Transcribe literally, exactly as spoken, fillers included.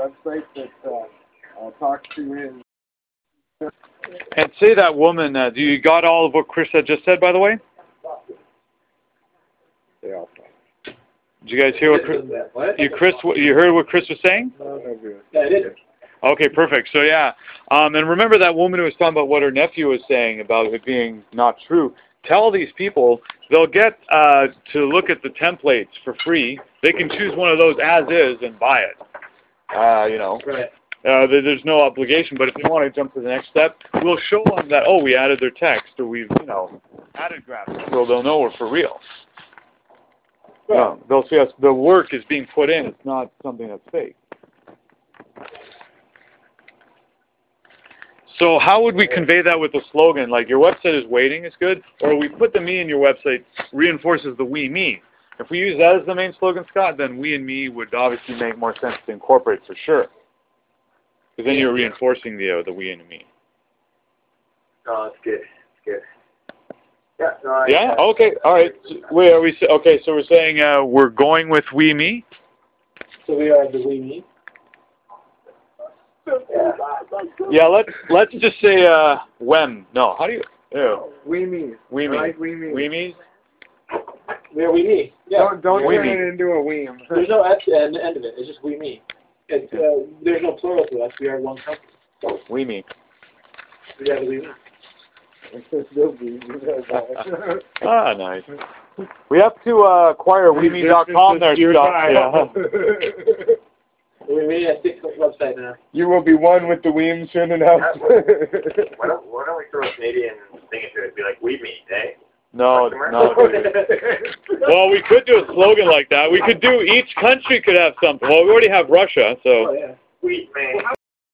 website that uh, uh, talks to his... And say that woman, uh, do you got all of what Chris had just said, by the way? Yeah. Did you guys hear what Chris, you, Chris, you heard what Chris was saying? Yeah, I did. Okay, perfect. So yeah, um, and remember that woman who was talking about what her nephew was saying about it being not true. Tell these people they'll get uh, to look at the templates for free. They can choose one of those as is and buy it. Uh, you know, Right. uh, there's no obligation. But if they want to jump to the next step, we'll show them that oh, we added their text or we've you know added graphics, so they'll know we're for real. Right. No, they'll see us. The work is being put in. It's not something that's fake. So how would we convey that with the slogan? Like your website is waiting is good, or we put the me in your website reinforces the we me. If we use that as the main slogan, Scott, then we and me would obviously make more sense to incorporate for sure. Because then you're reinforcing the uh, the we and the me. Oh, that's good. That's good. Yeah. No, I, Yeah. uh, Okay. All right. Wait. Are we? Okay. So we're saying uh, we're going with we me. So we are the we me. Yeah. Yeah. Let's let's just say uh, when. No. How do you? Ew. We me. We me. Like we me. We me. We are we me. Yeah. Don't don't We turn me. it into a weem. There's no S at the end of it. It's just we me. It's, uh, there's no plural to us. We are one company. We me. We are the we me. Ah, nice. We have to uh, acquire we me dot com there, Scott. Yeah. We made a six website now. You will be one with the weem soon enough. Why don't, why don't we throw a Canadian thing into it and be like, we meet, eh? No, no. Well, we could do a slogan like that. We could do, each country could have something. Well, we already have Russia, so. Oh, yeah. Sweet, man.